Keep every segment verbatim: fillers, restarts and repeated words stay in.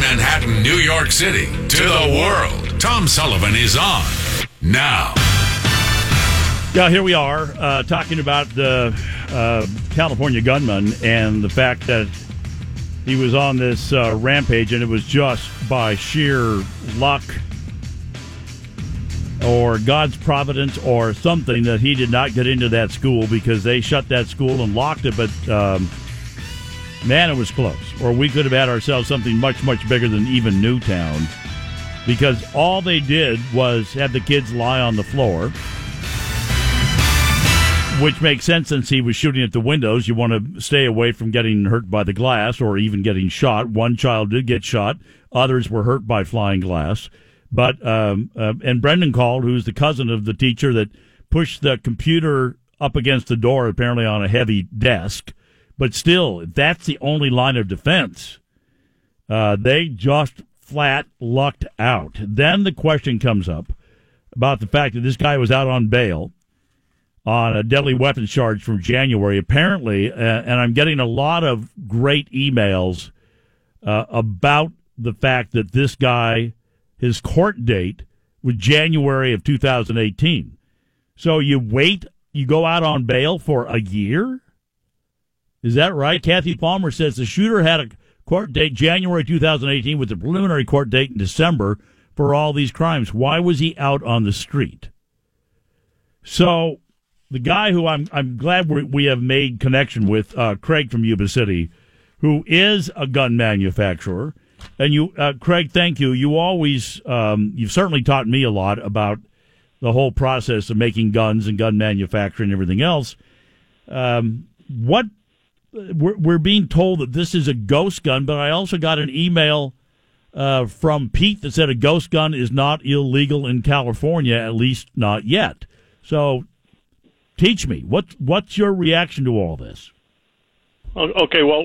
Manhattan, New York City, to the world. Tom Sullivan is on now. Yeah, here we are uh, talking about the uh, California gunman and the fact that he was on this uh, rampage, and it was just by sheer luck or God's providence or something that he did not get into that school, because they shut that school and locked it. But, um, man, it was close. Or we could have had ourselves something much, much bigger than even Newtown, because all they did was have the kids lie on the floor, which makes sense since he was shooting at the windows. You want to stay away from getting hurt by the glass or even getting shot. One child did get shot. Others were hurt by flying glass. But um, uh, and Brendan called, who's the cousin of the teacher that pushed the computer up against the door, apparently on a heavy desk. But still, if that's the only line of defense, uh, they just flat lucked out. Then the question comes up about the fact that this guy was out on bail on a deadly weapons charge from January, apparently, uh, and I'm getting a lot of great emails uh, about the fact that this guy, his court date was January of two thousand eighteen. So you wait, you go out on bail for a year? Is that right? Kathy Palmer says the shooter had a court date January two thousand eighteen with the preliminary court date in December for all these crimes. Why was he out on the street? So the guy who I'm I'm glad we we have made connection with, uh, Craig from Yuba City, who is a gun manufacturer. And you, uh, Craig, thank you. You always, um, you've certainly taught me a lot about the whole process of making guns and gun manufacturing and everything else. Um, what we're, we're being told that this is a ghost gun, but I also got an email uh, from Pete that said a ghost gun is not illegal in California, at least not yet. So, teach me, what what's your reaction to all this? Okay, well.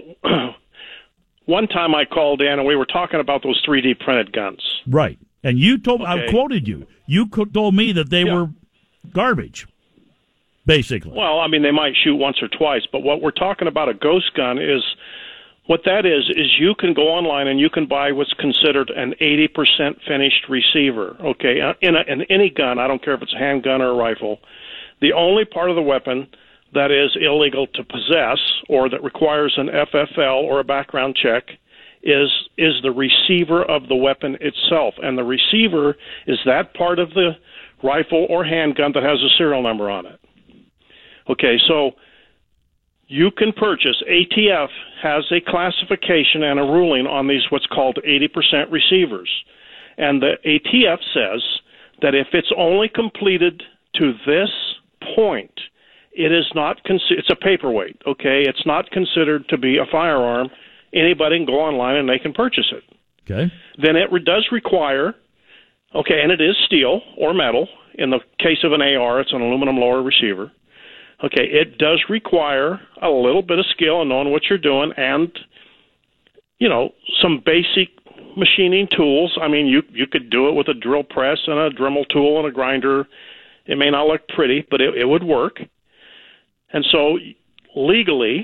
One time I called in and we were talking about those three D printed guns. Right. And you told, okay. I quoted you. You co- told me that they yeah. were garbage, basically. Well, I mean, they might shoot once or twice, but what we're talking about, a ghost gun, is what that is, is you can go online and you can buy what's considered an eighty percent finished receiver, okay? In, a, in any gun, I don't care if it's a handgun or a rifle, the only part of the weapon that is illegal to possess or that requires an F F L or a background check is is the receiver of the weapon itself. And the receiver is that part of the rifle or handgun that has a serial number on it. Okay, so you can purchase, A T F has a classification and a ruling on these what's called eighty percent receivers. And the A T F says that if it's only completed to this point, it is not, it's a paperweight, okay? It's not considered to be a firearm. Anybody can go online and they can purchase it. Okay. Then it does require, okay, and it is steel or metal. In the case of an A R, it's an aluminum lower receiver. Okay, it does require a little bit of skill in knowing what you're doing and, you know, some basic machining tools. I mean, you you could do it with a drill press and a Dremel tool and a grinder. It may not look pretty, but it, it would work. And so, legally,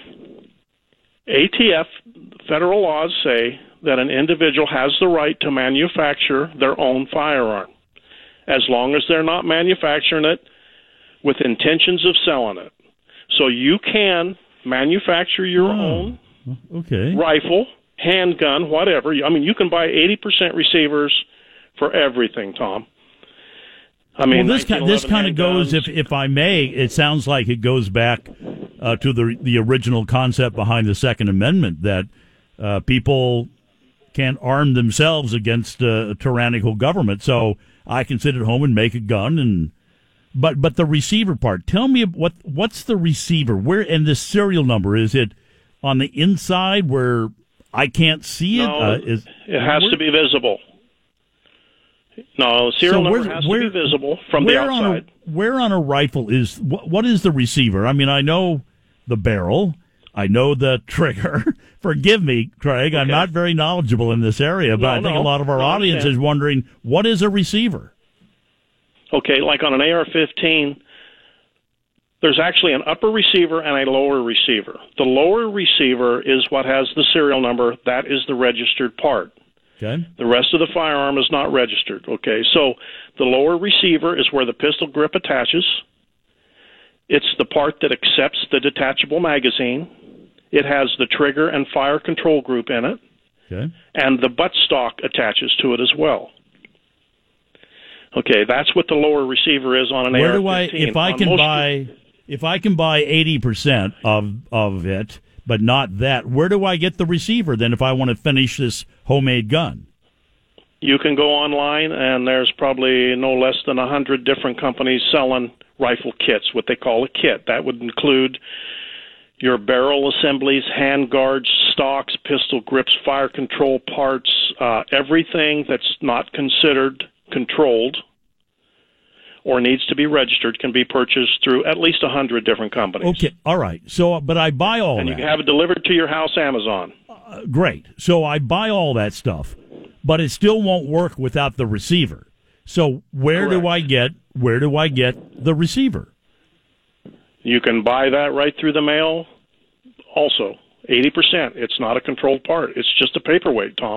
A T F, federal laws say that an individual has the right to manufacture their own firearm, as long as they're not manufacturing it with intentions of selling it. So you can manufacture your oh, own okay. rifle, handgun, whatever. I mean, you can buy eighty percent receivers for everything, Tom. I mean, well, this kind, this kind of goes, if if I may, it sounds like it goes back uh, to the the original concept behind the Second Amendment, that uh, people can arm themselves against a tyrannical government. So I can sit at home and make a gun, and but but the receiver part. Tell me what what's the receiver? Where and the serial number, is it on the inside where I can't see it? No, uh, is, it has where, to be visible. No, serial so number has where, to be visible from the outside. On a, where on a rifle is what, what is the receiver? I mean, I know the barrel, I know the trigger. Forgive me, Craig, okay. I'm not very knowledgeable in this area, but no, I think no, a lot of our no, audience is wondering, what is a receiver? Okay, like on an A R fifteen, there's actually an upper receiver and a lower receiver. The lower receiver is what has the serial number. That is the registered part. Okay. The rest of the firearm is not registered. Okay, so the lower receiver is where the pistol grip attaches. It's the part that accepts the detachable magazine. It has the trigger and fire control group in it. Okay. And the buttstock attaches to it as well. Okay, that's what the lower receiver is on an Where A R do I, fifteen. if I On can most- buy, if I can buy eighty percent of of it, but not that, where do I get the receiver then if I want to finish this homemade gun? You can go online, and there's probably no less than a hundred different companies selling rifle kits, what they call a kit. That would include your barrel assemblies, hand guards, stocks, pistol grips, fire control parts, uh, everything that's not considered controlled or needs to be registered can be purchased through at least a hundred different companies. Okay, all right. So, but I buy all And that. you can have it delivered to your house, Amazon. Uh, great. So I buy all that stuff, but it still won't work without the receiver. So where do Correct. I get where do I get the receiver? You can buy that right through the mail. Also, eighty percent. It's not a controlled part. It's just a paperweight, Tom.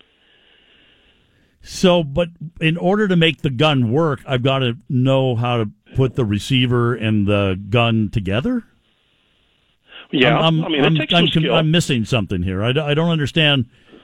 So, but in order to make the gun work, I've got to know how to put the receiver and the gun together? Yeah, I'm, I mean, I'm, it takes I'm, some skill. I'm missing something here. I, d- I don't understand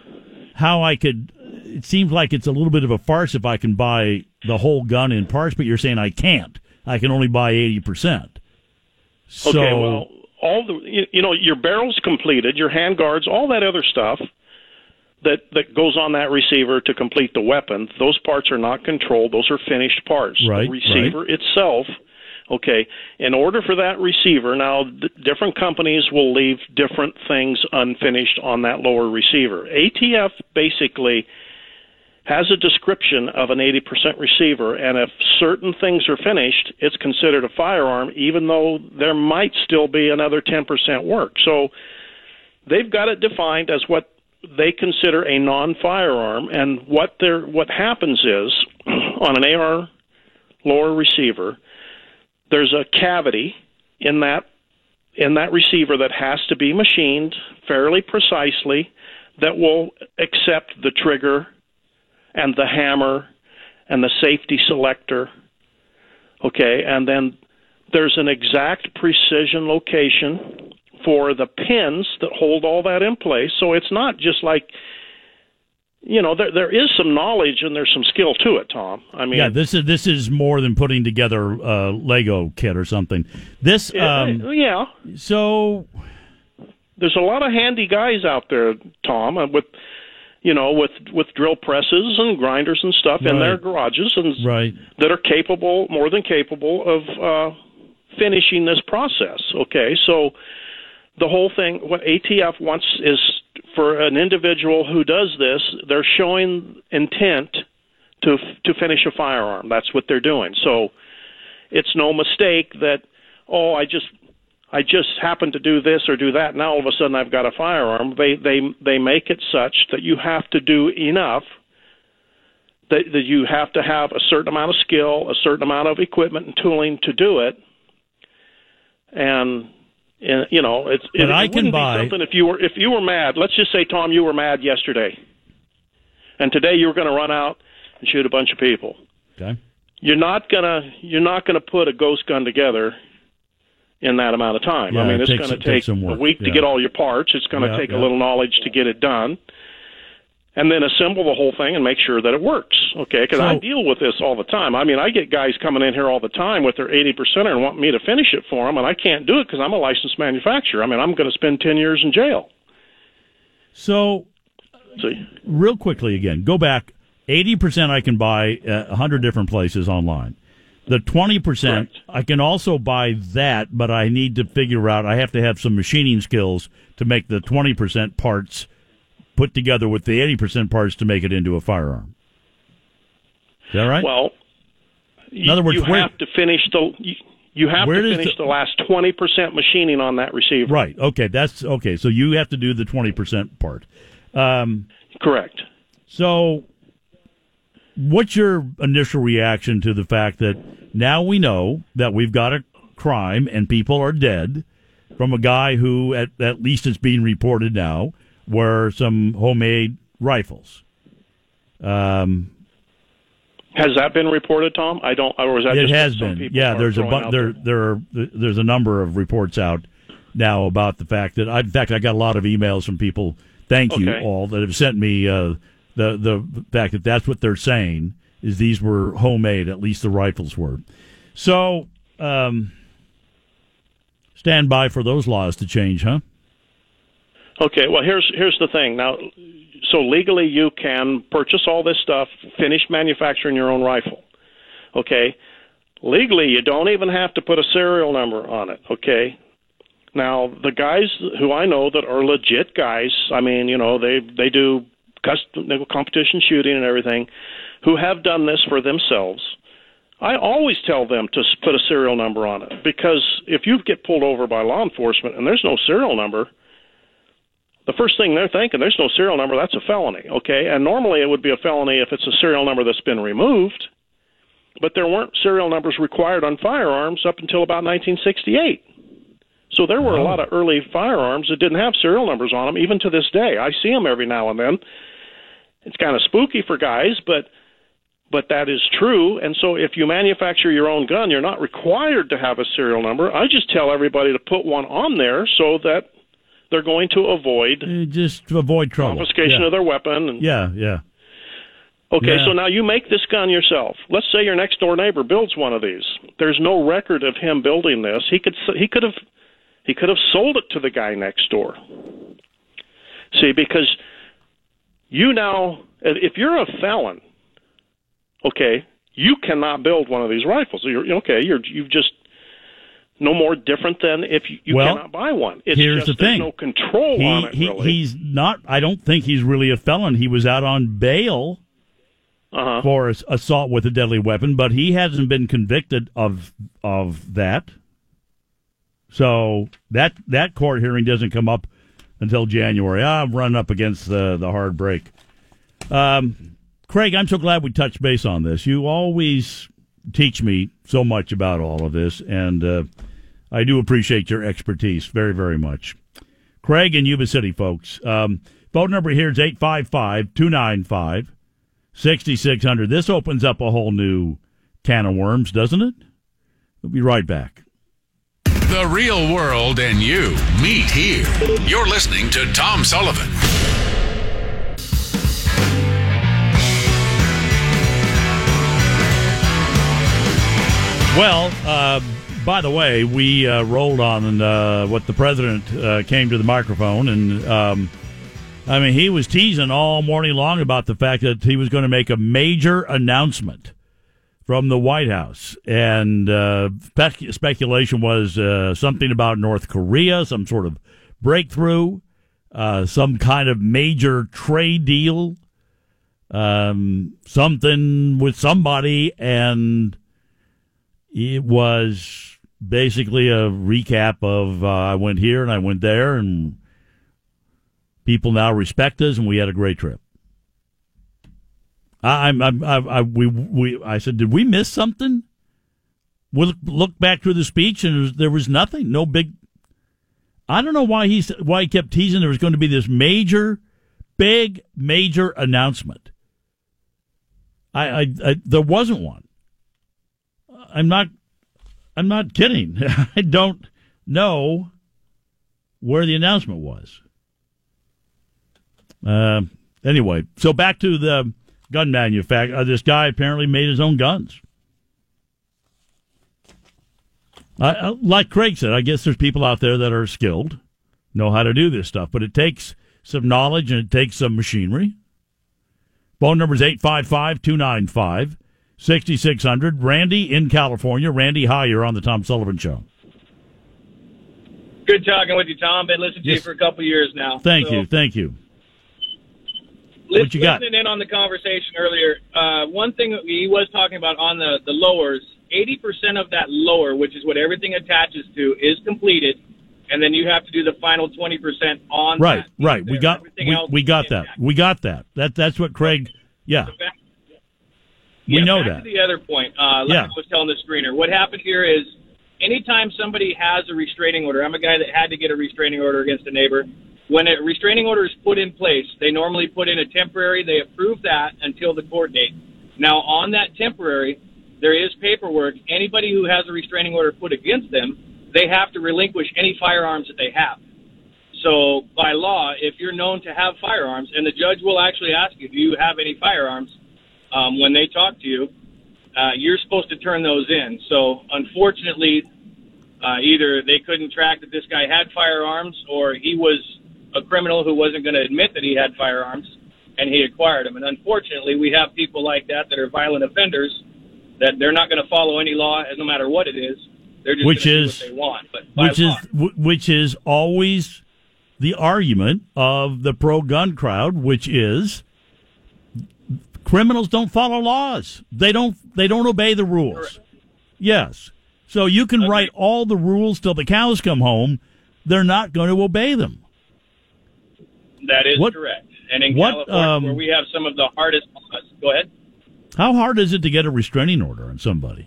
how I could. It seems like it's a little bit of a farce if I can buy the whole gun in parts, but you're saying I can't. I can only buy eighty percent. So, Okay, well, all the you, you know your barrel's completed, your hand guards, all that other stuff that that goes on that receiver to complete the weapon. Those parts are not controlled; those are finished parts. Right, The receiver itself. Okay, in order for that receiver, now th- different companies will leave different things unfinished on that lower receiver. A T F basically has a description of an eighty percent receiver, and if certain things are finished, it's considered a firearm, even though there might still be another ten percent work. So they've got it defined as what they consider a non-firearm, and what they're, what happens is, on an A R lower receiver, there's a cavity in that in that receiver that has to be machined fairly precisely that will accept the trigger and the hammer and the safety selector. Okay, and then there's an exact precision location for the pins that hold all that in place. So it's not just like, you know, there there is some knowledge and there's some skill to it, Tom. I mean, yeah, this is this is more than putting together a Lego kit or something. This, um, yeah, so there's a lot of handy guys out there, Tom, uh, with you know with with drill presses and grinders and stuff in Right. their garages, and right. that are capable, more than capable, of uh, finishing this process. Okay, so the whole thing, what A T F wants is for an individual who does this, they're showing intent to to finish a firearm. That's what they're doing. So it's no mistake that, oh, I just I just happen to do this or do that, now all of a sudden I've got a firearm. They they they make it such that you have to do enough, that, that you have to have a certain amount of skill, a certain amount of equipment and tooling to do it, and. And, you know, it's it, But I it can wouldn't buy- be something if you were if you were mad. Let's just say, Tom, you were mad yesterday, and today you were going to run out and shoot a bunch of people. Okay. You're not gonna you're not gonna put a ghost gun together in that amount of time. Yeah, I mean, it it's takes- going it to takes take some a work, week to yeah. get all your parts. It's going to Yeah, take yeah. a little knowledge to get it done, and then assemble the whole thing and make sure that it works. Okay, because So- I deal with this all the time. I mean, I get guys coming in here all the time with their eighty percenter and want me to finish it for them, and I can't do it because I'm a licensed manufacturer. I mean, I'm going to spend ten years in jail. So, So, real quickly again, go back. eighty percent I can buy at one hundred different places online. The twenty percent, Correct. I can also buy that, but I need to figure out, I have to have some machining skills to make the twenty percent parts put together with the eighty percent parts to make it into a firearm. Is that right? well, In other words, you where- have to finish the you, you have Where to does finish the- the last twenty percent machining on that receiver. Right. Okay. That's okay. So you have to do the twenty percent part. Um, Correct. so what's your initial reaction to the fact that now we know that we've got a crime and people are dead from a guy who, at, at least it's being reported now, were some homemade rifles? Um, Has that been reported, Tom? I don't. Or was that it just has what some been. people Yeah, are there's a throwing bu- out there there are, there's a number of reports out now about the fact that I, in fact I got a lot of emails from people. Thank you Okay. all that have sent me uh, the the fact that that's what they're saying is these were homemade. At least the rifles were. So um, stand by for those laws to change, huh? Okay, well, here's here's the thing. Now, so legally you can purchase all this stuff, finish manufacturing your own rifle. Okay? Legally, you don't even have to put a serial number on it, okay? Now, the guys who I know that are legit guys, I mean, you know, they, they do custom, competition shooting and everything, who have done this for themselves, I always tell them to put a serial number on it, because if you get pulled over by law enforcement and there's no serial number, the first thing they're thinking, there's no serial number, that's a felony, okay? And normally it would be a felony if it's a serial number that's been removed, but there weren't serial numbers required on firearms up until about nineteen sixty-eight. So there were a lot of early firearms that didn't have serial numbers on them, even to this day. I see them every now and then. It's kind of spooky for guys, but but that is true. And so if you manufacture your own gun, you're not required to have a serial number. I just tell everybody to put one on there so that they're going to avoid Uh, just to avoid trouble. confiscation yeah. of their weapon. And, Yeah, yeah. okay, Yeah. so now you make this gun yourself. Let's say your next door neighbor builds one of these. There's no record of him building this. He could he could have he could have sold it to the guy next door. See, because you now, if you're a felon, okay, you cannot build one of these rifles. You're okay. You're you've just no more different than if you, you Well, cannot buy one. It's here's just the thing. There's no control He, on it. he, Really, He's not, I don't think he's really a felon. He was out on bail uh-huh. for ass- assault with a deadly weapon, but he hasn't been convicted of of that. So that that court hearing doesn't come up until January. I'm running up against the, the hard break. Um, Craig, I'm so glad we touched base on this. You always teach me so much about all of this, and uh, I do appreciate your expertise very, very much. Craig in Yuba City, folks. Um, phone number here is eight five five, two nine five, six six zero zero. This opens up a whole new can of worms, doesn't it? We'll be right back. The real world and you meet here. You're listening to Tom Sullivan. Well, uh, by the way, we uh, rolled on uh, what the president uh, came to the microphone, and um, I mean, he was teasing all morning long about the fact that he was going to make a major announcement from the White House, and uh, spec- speculation was uh, something about North Korea, some sort of breakthrough, uh, some kind of major trade deal, um, something with somebody, and it was basically a recap of uh, I went here and I went there, and people now respect us, and we had a great trip. I, I'm, I'm, I, I, we, we, I said, did we miss something? We look, look back through the speech, and there was, there was nothing, no big. I don't know why he why he kept teasing there was going to be this major, big, major announcement. I, I, I there wasn't one. I'm not, I'm not kidding. I don't know where the announcement was. Uh, anyway, so back to the gun manufacturer. Uh, this guy apparently made his own guns. I, I, like Craig said, I guess there's people out there that are skilled, know how to do this stuff, but it takes some knowledge and it takes some machinery. Phone number is eight five five, two nine five, six six zero zero. Randy in California. Randy, hi, you're on the Tom Sullivan Show. Good talking with you, Tom. Been listening to Yes. you for a couple years now. Thank So, you, thank you. Listen, What you got? Listening in on the conversation earlier, uh, one thing that he was talking about on the, the lowers, eighty percent of that lower, which is what everything attaches to, is completed, and then you have to do the final twenty percent on Right, that. right. We got Everything we, else we is got that. intact. We got that. That that's what Craig. Yeah, So back- we yeah, know back that. To the other point, uh, like Yeah. I was telling the screener, what happened here is anytime somebody has a restraining order, I'm a guy that had to get a restraining order against a neighbor. when a restraining order is put in place, they normally put in a temporary. They approve that until the court date. Now, on that temporary, there is paperwork. Anybody who has a restraining order put against them, they have to relinquish any firearms that they have. So by law, if you're known to have firearms, and the judge will actually ask you, do you have any firearms, um, when they talk to you, uh, you're supposed to turn those in. So unfortunately, uh, either they couldn't track that this guy had firearms, or he was a criminal who wasn't going to admit that he had firearms, and he acquired them. And unfortunately, we have people like that that are violent offenders, that they're not going to follow any law, no matter what it is. They're just which going is to do what they want. But which law, is w- which is always the argument of the pro-gun crowd, which is criminals don't follow laws. They don't. They don't obey the rules. Correct. Yes. So you can Okay. write all the rules till the cows come home. They're not going to obey them. that is What- correct. And in what, California, um, where we have some of the hardest laws. Go ahead. How hard is it to get a restraining order on somebody?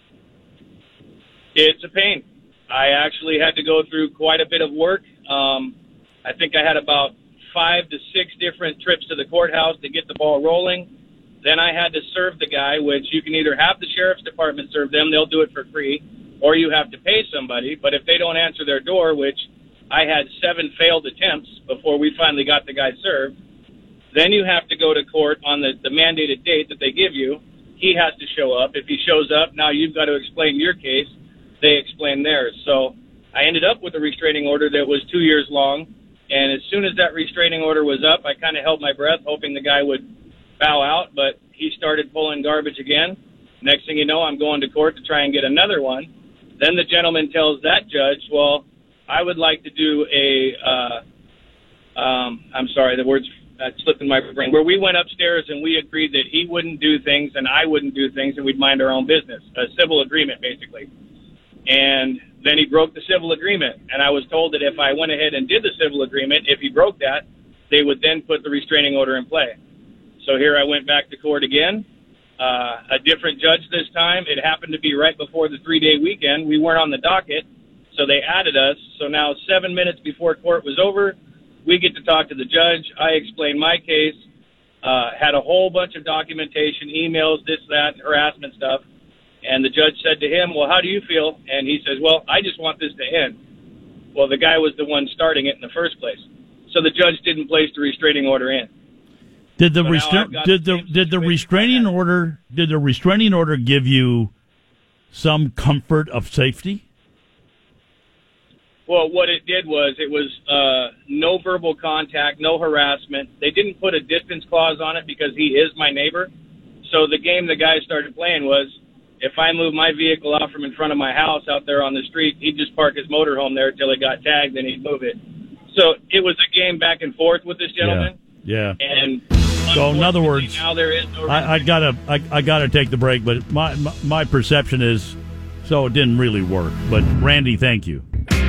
It's a pain. I actually had to go through quite a bit of work. Um, I think I had about five to six different trips to the courthouse to get the ball rolling. Then I had to serve the guy, which you can either have the sheriff's department serve them, they'll do it for free, or you have to pay somebody. But if they don't answer their door, which I had seven failed attempts before we finally got the guy served, then you have to go to court on the, the mandated date that they give you. He has to show up. If he shows up, now you've got to explain your case. They explain theirs. So I ended up with a restraining order that was two years long. And as soon as that restraining order was up, I kind of held my breath, hoping the guy would bow out. But he started pulling garbage again. Next thing you know, I'm going to court to try and get another one. Then the gentleman tells that judge, well, I would like to do a, uh, um, I'm sorry, the words uh, slipped in my brain, where we went upstairs and we agreed that he wouldn't do things and I wouldn't do things and we'd mind our own business. A civil agreement, basically. And then he broke the civil agreement. And I was told that if I went ahead and did the civil agreement, if he broke that, they would then put the restraining order in play. So here I went back to court again. Uh, a different judge this time. It happened to be right before the three-day weekend. We weren't on the docket, so they added us. So now seven minutes before court was over, we get to talk to the judge. I explained my case, uh, had a whole bunch of documentation, emails, this, that, harassment stuff. And the judge said to him, well, how do you feel? And he says, well, I just want this to end. Well, the guy was the one starting it in the first place. So the judge didn't place the restraining order in. Did the So now restra- I've got did the the same did the situation restraining I had. order did the restraining order give you some comfort of safety? Well, what it did was it was uh, no verbal contact, no harassment. They didn't put a distance clause on it because he is my neighbor. So the game the guy started playing was, if I move my vehicle out from in front of my house out there on the street, he'd just park his motorhome there till it got tagged, and he'd move it. So it was a game back and forth with this gentleman. Yeah. yeah. And So in other unfortunately, words, now there is no I, I gotta I, I gotta take the break, but my, my my perception is so it didn't really work. But Randy, thank you.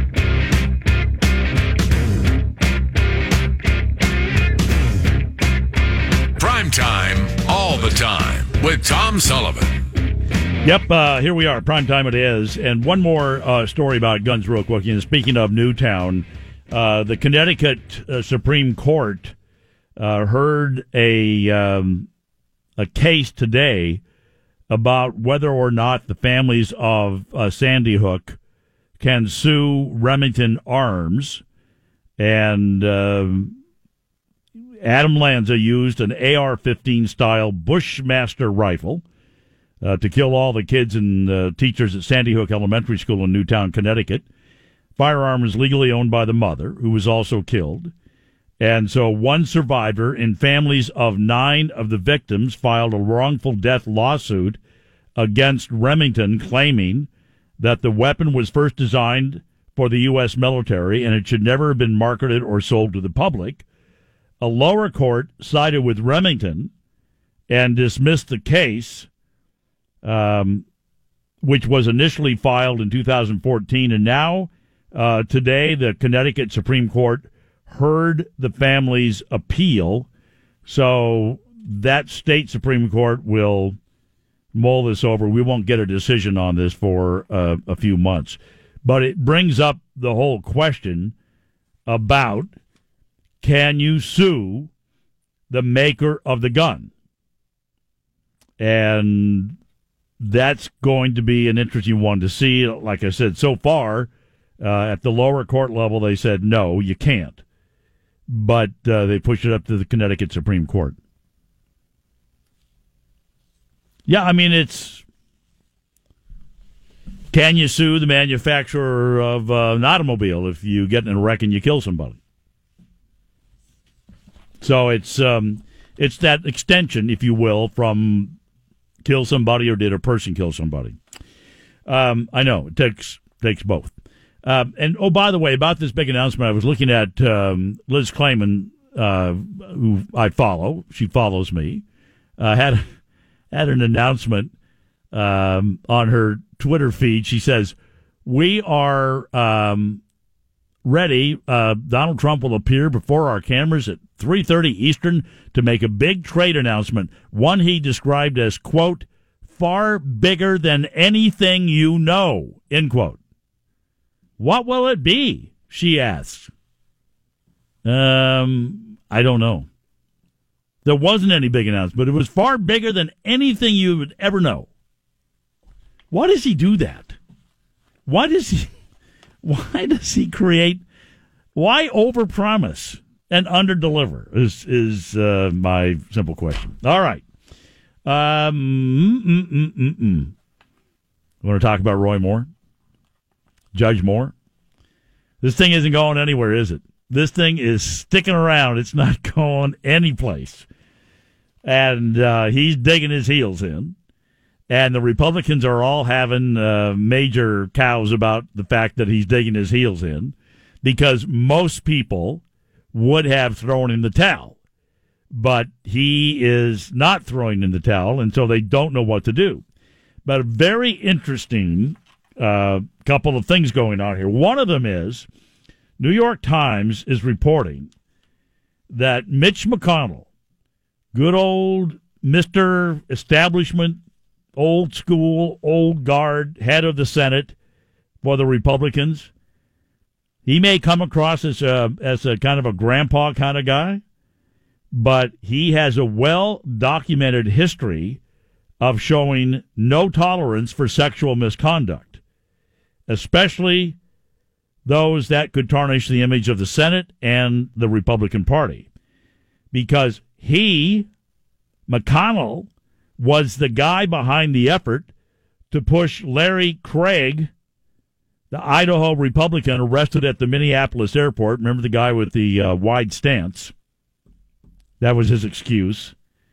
Prime time, all the time, with Tom Sullivan. Yep, uh, here we are. Prime time it is. And one more uh, story about guns real quick. And speaking of Newtown, uh, the Connecticut uh, Supreme Court uh, heard a um, a case today about whether or not the families of uh, Sandy Hook can sue Remington Arms. And um, Adam Lanza used an A R fifteen style Bushmaster rifle Uh, to kill all the kids and uh, teachers at Sandy Hook Elementary School in Newtown, Connecticut. Firearm is legally owned by the mother, who was also killed. And so one survivor and families of nine of the victims filed a wrongful death lawsuit against Remington, claiming that the weapon was first designed for the U S military and it should never have been marketed or sold to the public. A lower court sided with Remington and dismissed the case, Um, which was initially filed in two thousand fourteen, and now uh, today the Connecticut Supreme Court heard the family's appeal, so that state Supreme Court will mull this over. We won't get a decision on this for uh, a few months, but it brings up the whole question about can you sue the maker of the gun? And that's going to be an interesting one to see. Like I said, so far, uh, at the lower court level, they said, no, you can't. But uh, they pushed it up to the Connecticut Supreme Court. Yeah, I mean, it's, can you sue the manufacturer of uh, an automobile if you get in a wreck and you kill somebody? So it's um, it's that extension, if you will, from kill somebody or did a person kill somebody. Um, I know, it takes takes both. Um, and, oh, by the way, about this big announcement, I was looking at um, Liz Clayman, uh, who I follow. She follows me. Uh, had, had an announcement um, on her Twitter feed. She says, we are um, ready. Uh, Donald Trump will appear before our cameras at three thirty Eastern to make a big trade announcement, one he described as, quote, far bigger than anything you know, end quote. What will it be? She asks. Um, I don't know. There wasn't any big announcement, but it was far bigger than anything you would ever know. Why does he do that? Why does he, why does he create, why overpromise and underdeliver is, is uh, my simple question. All right. Um, mm, mm, mm, mm. Want to talk about Roy Moore? Judge Moore? This thing isn't going anywhere, is it? This thing is sticking around. It's not going anyplace. And uh, he's digging his heels in. And the Republicans are all having uh, major cows about the fact that he's digging his heels in, because most people would have thrown in the towel. But he is not throwing in the towel, and so they don't know what to do. But a very interesting uh, couple of things going on here. One of them is New York Times is reporting that Mitch McConnell, good old Mister Establishment, old school, old guard, head of the Senate for the Republicans, he may come across as a, as a kind of a grandpa kind of guy, but he has a well-documented history of showing no tolerance for sexual misconduct, especially those that could tarnish the image of the Senate and the Republican Party. Because he, McConnell, was the guy behind the effort to push Larry Craig, the Idaho Republican arrested at the Minneapolis airport. Remember the guy with the uh, wide stance? That was his excuse.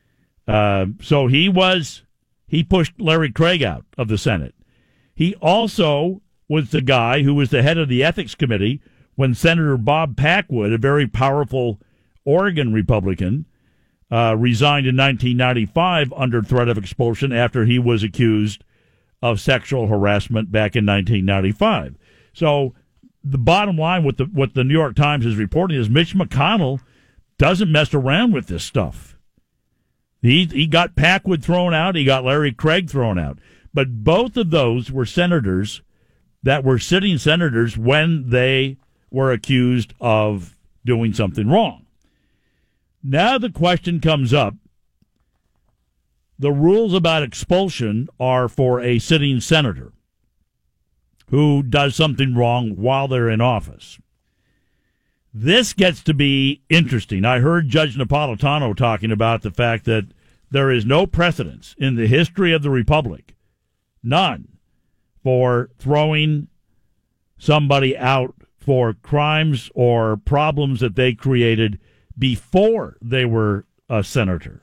Uh, so he was, he pushed Larry Craig out of the Senate. He also was the guy who was the head of the Ethics Committee when Senator Bob Packwood, a very powerful Oregon Republican, uh, resigned in nineteen ninety-five under threat of expulsion after he was accused of sexual harassment back in nineteen ninety-five. So the bottom line, what the what the New York Times is reporting, is Mitch McConnell doesn't mess around with this stuff. He he got Packwood thrown out. He got Larry Craig thrown out. But both of those were senators that were sitting senators when they were accused of doing something wrong. Now the question comes up. The rules about expulsion are for a sitting senator who does something wrong while they're in office. This gets to be interesting. I heard Judge Napolitano talking about the fact that there is no precedence in the history of the Republic, none, for throwing somebody out for crimes or problems that they created before they were a senator.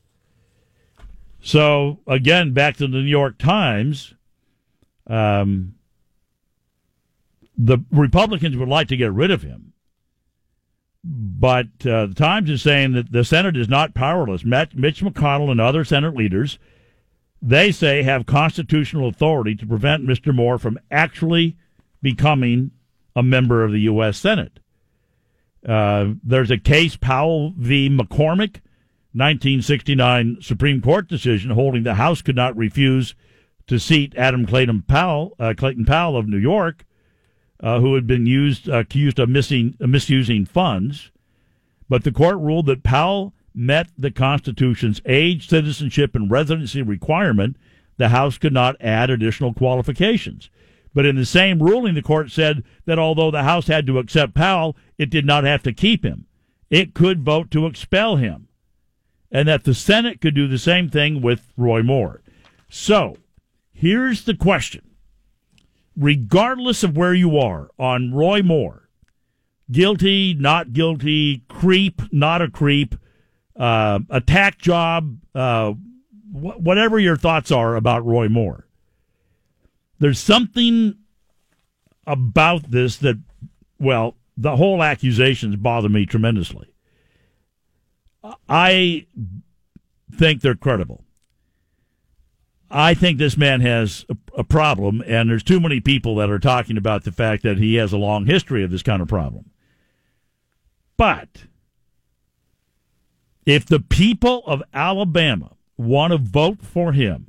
So, again, back to the New York Times, um, the Republicans would like to get rid of him. But uh, the Times is saying that the Senate is not powerless. Mitch McConnell and other Senate leaders, they say, have constitutional authority to prevent Mister Moore from actually becoming a member of the U S Senate. Uh, there's a case, Powell v. McCormick, nineteen sixty-nine Supreme Court decision holding the House could not refuse to seat Adam Clayton Powell, uh, Clayton Powell of New York, uh, who had been used uh, accused of missing uh, misusing funds. but the court ruled that Powell met the Constitution's age, citizenship, and residency requirement. The House could not add additional qualifications. But in the same ruling, the court said that although the House had to accept Powell, it did not have to keep him. It could vote to expel him, and that the Senate could do the same thing with Roy Moore. So, here's the question. Regardless of where you are on Roy Moore, guilty, not guilty, creep, not a creep, uh, attack job, uh, wh- whatever your thoughts are about Roy Moore, there's something about this that, well, the whole accusations bother me tremendously. I think they're credible. I think this man has a, a problem, and there's too many people that are talking about the fact that he has a long history of this kind of problem. But if the people of Alabama want to vote for him,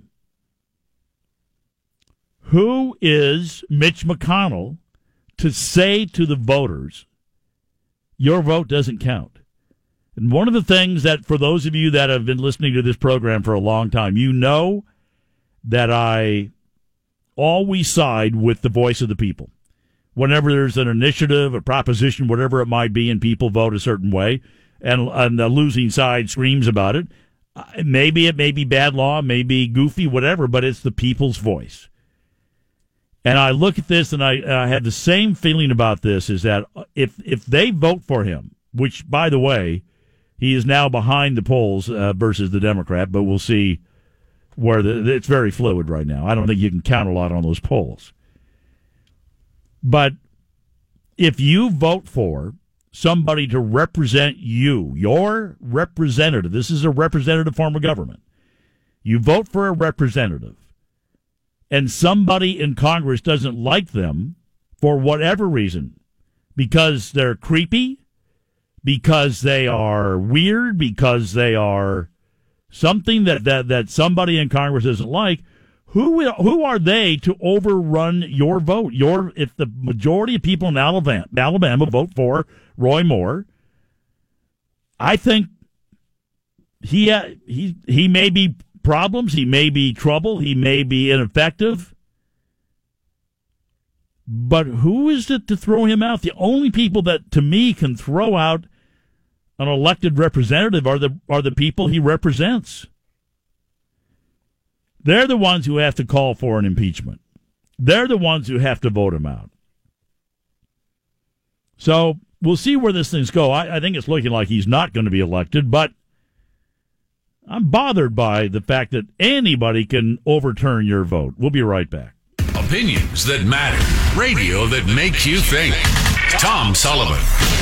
who is Mitch McConnell to say to the voters, your vote doesn't count? And one of the things that, for those of you that have been listening to this program for a long time, you know that I always side with the voice of the people. Whenever there's an initiative, a proposition, whatever it might be, and people vote a certain way, and, and the losing side screams about it, maybe it may be bad law, maybe goofy, whatever, but it's the people's voice. And I look at this, and I, I have the same feeling about this, is that if if they vote for him, which, by the way, he is now behind the polls uh, versus the Democrat, but we'll see where the, it's very fluid right now. I don't think you can count a lot on those polls. But if you vote for somebody to represent you, your representative, this is a representative form of government, you vote for a representative, and somebody in Congress doesn't like them for whatever reason, because they're creepy, because they are weird, because they are something that, that, that somebody in Congress doesn't like, who who are they to overrun your vote? Your if the majority of people in Alabama, Alabama vote for Roy Moore, I think he uh, he he may be problems, he may be trouble, he may be ineffective, but who is it to throw him out? The only people that, to me, can throw out an elected representative are the are the people he represents. They're the ones who have to call for an impeachment. They're the ones who have to vote him out. So we'll see where this thing's go. I, I think it's looking like he's not going to be elected, but I'm bothered by the fact that anybody can overturn your vote. We'll be right back. Opinions that matter. Radio that makes you think. Tom Sullivan.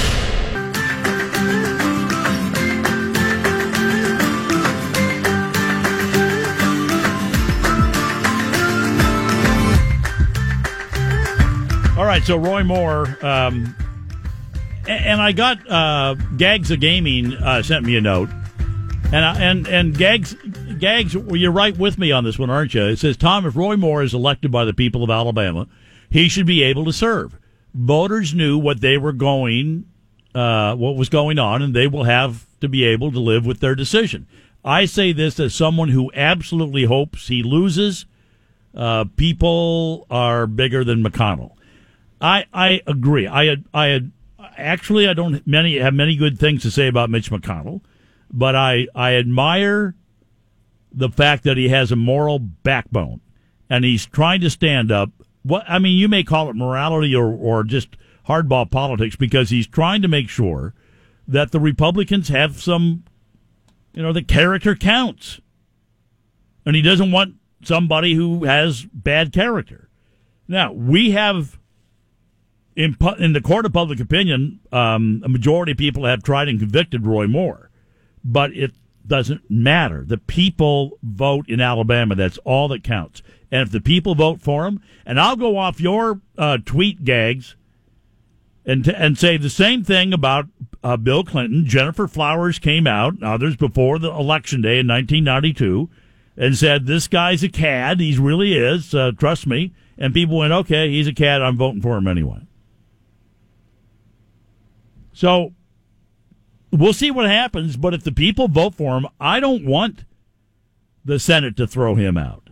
All right, so Roy Moore, um, and I got uh, Gags of Gaming uh, sent me a note, and I, and and Gags Gags, well, you're right with me on this one, aren't you? It says, Tom, if Roy Moore is elected by the people of Alabama, he should be able to serve. Voters knew what they were going, uh, what was going on, and they will have to be able to live with their decision. I say this as someone who absolutely hopes he loses. Uh, people are bigger than McConnell. I, I agree. I had, I had, actually, I don't many have many good things to say about Mitch McConnell, but I, I admire the fact that he has a moral backbone, and he's trying to stand up. What I mean, you may call it morality or, or just hardball politics, because he's trying to make sure that the Republicans have some, you know, the character counts, and he doesn't want somebody who has bad character. Now, we have. In, in the court of public opinion, um, a majority of people have tried and convicted Roy Moore, but it doesn't matter. The people vote in Alabama. That's all that counts. And if the people vote for him, and I'll go off your uh, tweet, Gags, and t- and say the same thing about uh, Bill Clinton. Jennifer Flowers came out, others before the election day in nineteen ninety-two, and said, this guy's a cad. He really is. Uh, trust me. And people went, okay, he's a cad. I'm voting for him anyway. So we'll see what happens, but if the people vote for him, I don't want the Senate to throw him out.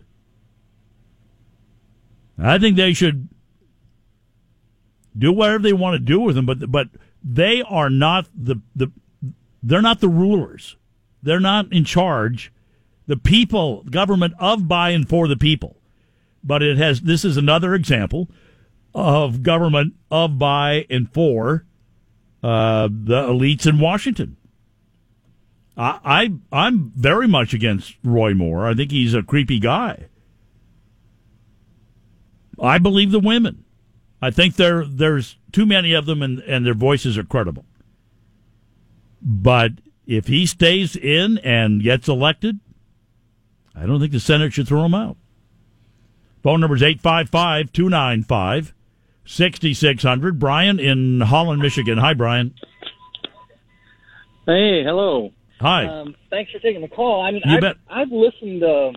I think they should do whatever they want to do with him, but but they are not the, the they're not the rulers. They're not in charge. The people, government of, by, and for the people. But it has. This is another example of government of, by, and for uh, the elites in Washington. I, I I'm very much against Roy Moore. I think he's a creepy guy. I believe the women. I think there there's too many of them, and, and their voices are credible. But if he stays in and gets elected, I don't think the Senate should throw him out. Phone number is eight five five, two nine five, six six zero zero. Brian in Holland, Michigan. Hi, Brian. Hey, hello. Hi. Um, thanks for taking the call. I mean, You I've, bet. I've listened to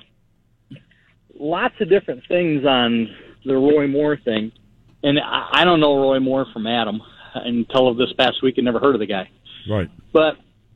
lots of different things on the Roy Moore thing, and I, I don't know Roy Moore from Adam until this past week. I never heard of the guy. Right. But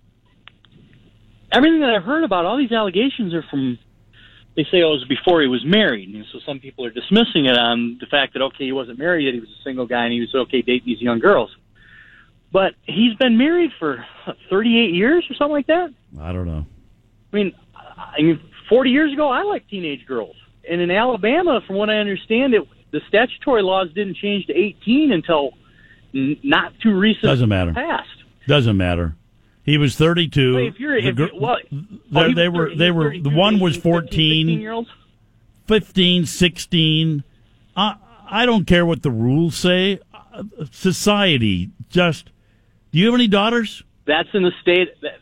everything that I've heard about, all these allegations are from, they say, oh, it was before he was married. And so some people are dismissing it on the fact that, okay, he wasn't married yet, he was a single guy, and he was okay dating these young girls. But he's been married for what, thirty-eight years or something like that? I don't know. I mean, I mean, forty years ago, I liked teenage girls. And in Alabama, from what I understand, it, the statutory laws didn't change to eighteen until n- not too recent. Doesn't matter. Past. Doesn't matter. He was thirty-two. Well, if you're, The if gr- you, well, they, oh, he they was were. thirty, They he was were. thirty-two, The one was fifteen, fourteen, sixteen-year-olds? fifteen, sixteen. I I don't care what the rules say. Uh, Society just. Do you have any daughters? That's in the state. That,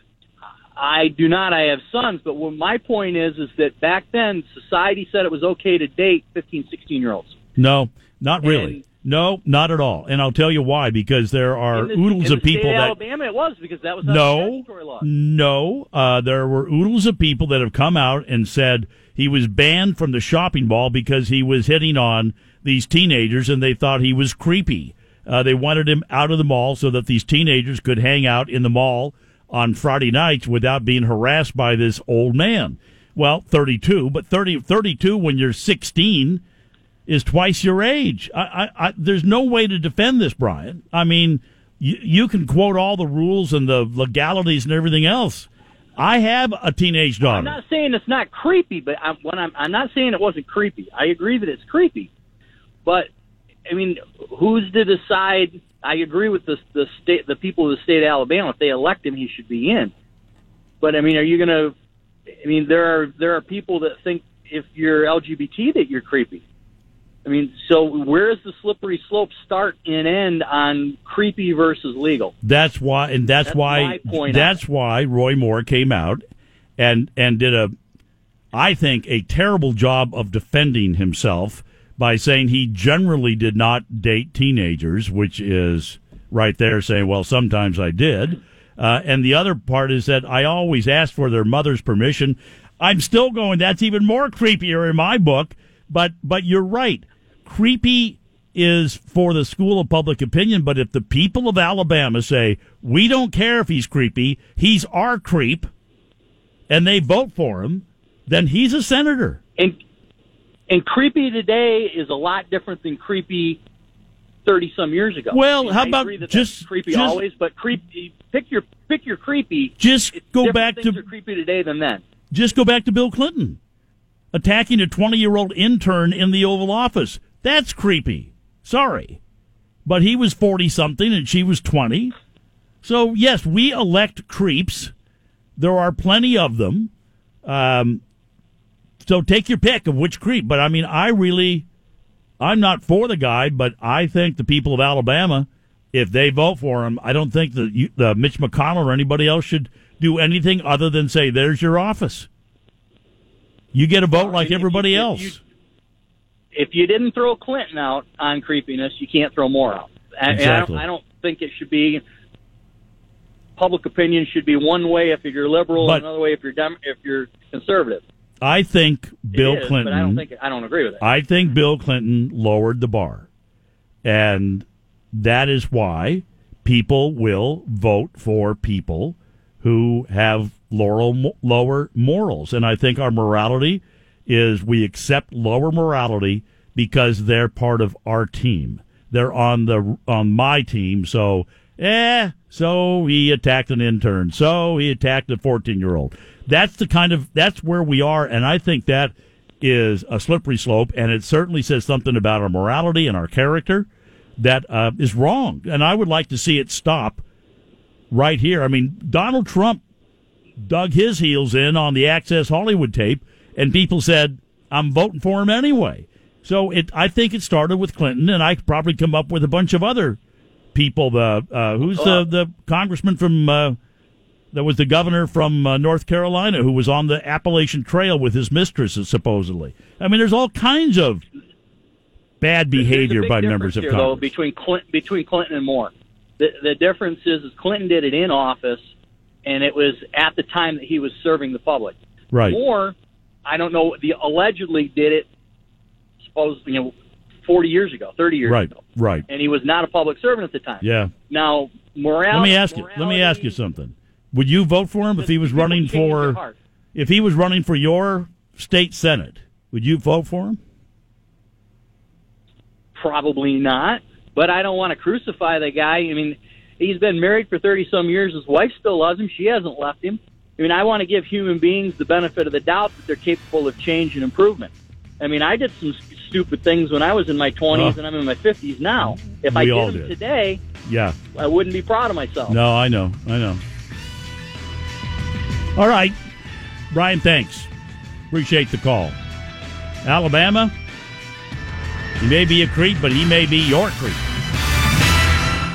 I do not. I have sons. But what my point is, is that back then, society said it was okay to date fifteen, sixteen-year-olds. No, not really. And- no, not at all. And I'll tell you why. Because there are In the, oodles in of the people state of that. Alabama, it was because that was not No, statutory law. no. Uh, there were oodles of people that have come out and said he was banned from the shopping mall because he was hitting on these teenagers, and they thought he was creepy. Uh, they wanted him out of the mall so that these teenagers could hang out in the mall on Friday nights without being harassed by this old man. Well, thirty-two, but thirty, thirty-two when you're sixteen is twice your age. I, I, I, there's no way to defend this, Brian. I mean, you, you can quote all the rules and the legalities and everything else. I have a teenage daughter. I'm not saying it's not creepy, but I'm, when I'm, I'm not saying it wasn't creepy. I agree that it's creepy, but I mean, who's to decide? I agree with the the state, the people of the state of Alabama. If they elect him, he should be in. But I mean, are you going to? I mean, there are there are people that think if you're L G B T that you're creepy. I mean, so where does the slippery slope start and end on creepy versus legal? That's why, and that's, That's why. my point That's why Roy Moore came out and and did a, I think, a terrible job of defending himself by saying he generally did not date teenagers, which is right there saying, well, sometimes I did. Uh, and the other part is that I always ask for their mother's permission. I'm still going, that's even more creepier in my book. But but you're right. Creepy is for the school of public opinion, but if the people of Alabama say, we don't care if he's creepy, he's our creep, and they vote for him, then he's a senator. And and creepy today is a lot different than creepy thirty some years ago. Well, I mean, how I about agree that just- that's creepy just- always, but creepy. Pick your pick your creepy. Just It's go different back things to are creepy today than then. just go back to Bill Clinton attacking a twenty-year-old intern in the Oval Office. That's creepy. Sorry. But he was forty-something and she was twenty. So, yes, we elect creeps. There are plenty of them. Um, so take your pick of which creep. But, I mean, I really, I'm not for the guy, but I think the people of Alabama, if they vote for him, I don't think that you, uh, Mitch McConnell or anybody else should do anything other than say, there's your office. You get a vote like If you- everybody if else. you- If you didn't throw Clinton out on creepiness, you can't throw Moore out. And Exactly. I don't, I don't think it should be. Public opinion should be one way if you're liberal, But- and another way if you're dem- if you're conservative. I think Bill It is, Clinton. but I don't think I don't agree with it. I think Bill Clinton lowered the bar. And that is why people will vote for people who have lower, lower morals. And I think our morality is we accept lower morality because they're part of our team. They're on the on my team, so, eh, so he attacked an intern. So he attacked a fourteen-year-old. That's the kind of, that's where we are, and I think that is a slippery slope, and it certainly says something about our morality and our character that uh, is wrong. And I would like to see it stop right here. I mean, Donald Trump dug his heels in on the Access Hollywood tape, and people said, I'm voting for him anyway. So it, I think it started with Clinton, and I could probably come up with a bunch of other people. The uh, Who's the, the congressman from, uh, that was the governor from uh, North Carolina who was on the Appalachian Trail with his mistresses, supposedly. I mean, there's all kinds of bad behavior by members of here, Congress. Though, between Clinton, between Clinton and Moore. The, the difference is, is Clinton did it in office, and it was at the time that he was serving the public. Right. Moore, I don't know, the allegedly did it, suppose, you know, forty years ago, thirty years right, ago. Right. And he was not a public servant at the time. Yeah. Now, morality. Let me ask you. Let me ask you something. Would you vote for him if he was running for? If he was running for your state senate, would you vote for him? Probably not. But I don't want to crucify the guy. I mean, he's been married for thirty some years. His wife still loves him. She hasn't left him. I mean, I want to give human beings the benefit of the doubt that they're capable of change and improvement. I mean, I did some stupid things when I was in my twenties, uh, and I'm in my fifties now. If I did them did. today, yeah, I wouldn't be proud of myself. No, I know, I know. All right, Brian, thanks. Appreciate the call. Alabama, he may be a creep, but he may be your creep.